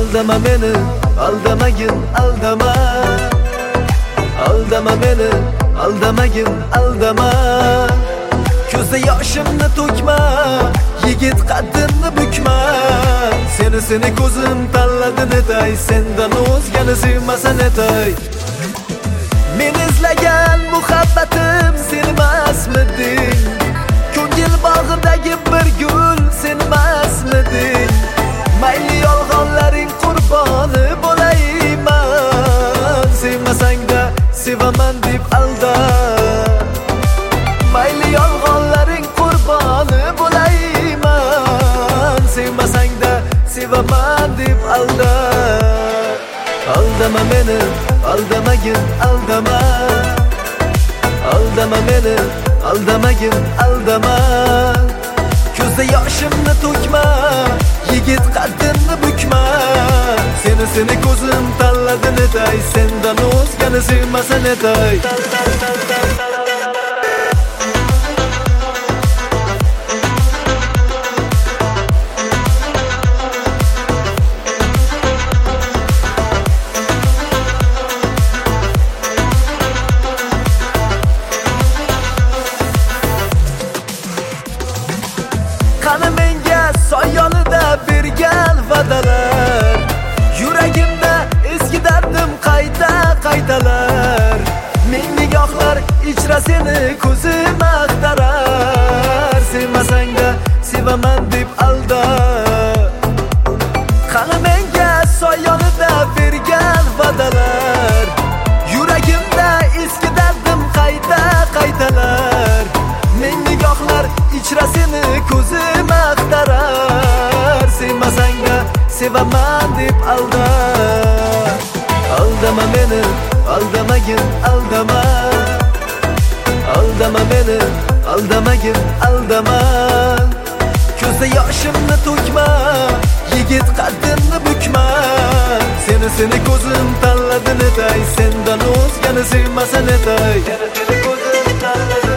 Aldama beni, aldamagin, aldama. Aldama beni, aldamagin, aldama. Ko'zda yoshimni to'kma, yigit qaddimni bukma. Seni ko'zim tanladi netay, sendan o'zgani sevmasa netay. Men izlagan muhabbatim senmasmiding? Ko'ngil bog'idagi bir gul senmasmiding? Mayli yolg'onlaring qurboni bo'layman, sevmasang-da sevaman deb alda. Mayli yolg'onlaring qurboni bo'layman, sevmasang-da sevaman deb alda. Aldama beni, aldamagin, aldama. Aldama beni, aldamagin, aldama. Ko'zda yoshimni to'kma, yigit qaddimni bukma. Seni ko'zim tanladi netay, sendan o'zgani sevmasa netay. Qani menga soyonida bergan va'dalar, yuragimda eski dardim qaytalar. Ming nigohlar ichra seni ko'zim axtarar, sevmasang-da sevaman deb alda. Qani menga soyonida bergan va'dalar, yuragimda eski dardim qaytalar. Ming nigohlar ichra seni ko'zim axtarar, sevmasang-da sevaman deb alda. Aldama beni, aldamagin, aldama. Aldama beni, aldamagin, aldama. Ko'zda yoshimni to'kma, yigit qaddimni bukma. Seni ko'zim tanladi netay, sendan o'zgani sevmasa netay. Seni ko'zim tanladi